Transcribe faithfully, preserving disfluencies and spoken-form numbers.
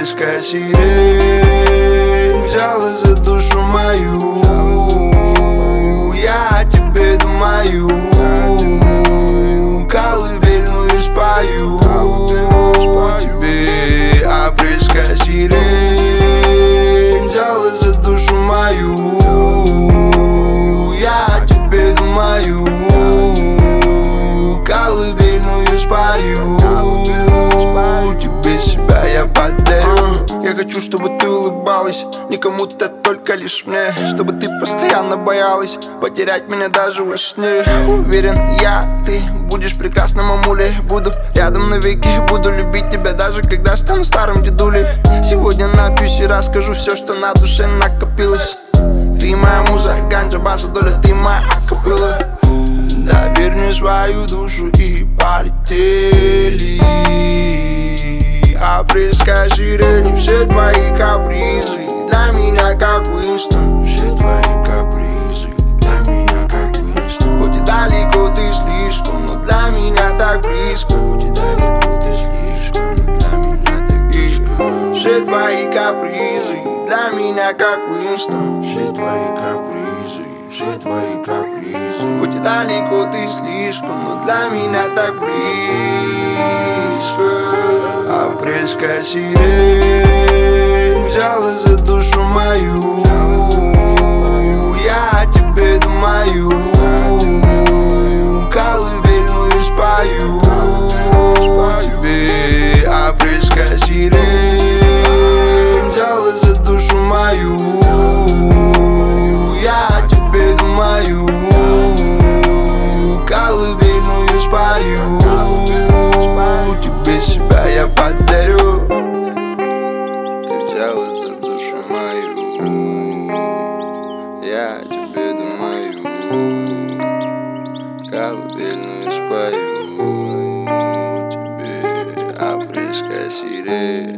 Апрельская сирень взяла за душу мою. Я о тебе думаю, колыбельную спою тебе. Апрельская сирень взяла за душу мою. Я о тебе думаю, колыбельную спою тебе. Себя я подарю. Я хочу, чтобы ты улыбалась не кому-то, только лишь мне. Чтобы ты постоянно боялась потерять меня даже во сне. Уверен я, ты будешь прекрасной мамулей. Буду рядом навеки, буду любить тебя даже когда стану старым дедулей. Сегодня напьюсь и расскажу все, что на душе накопилось. Ты моя муза, ганджа, баса, доля, ты моя акапелла. Доверь мне свою душу и полетели. Апрельская сирень, все твои капризы для меня как Уинстон. Все твои капризы для меня как Уинстон. Хоть и далеко ты слишком, но для меня так близко. Хоть и далеко ты слишком, но для меня так близко. Все твои капризы для меня как Уинстон. Все твои капризы, все твои капризы. Хоть и далеко ты слишком, но для меня так близко. Апрельская сирень взяла за душу мою. Я о тебе думаю, колыбельную спою тебе. Апрельская сирень взяла за душу мою. Я о тебе думаю, колыбельную спою тебе. Себя я подарю. Ты взяла за душу мою. Я о тебе думаю, колыбельную спою тебе. Апрельская сирень.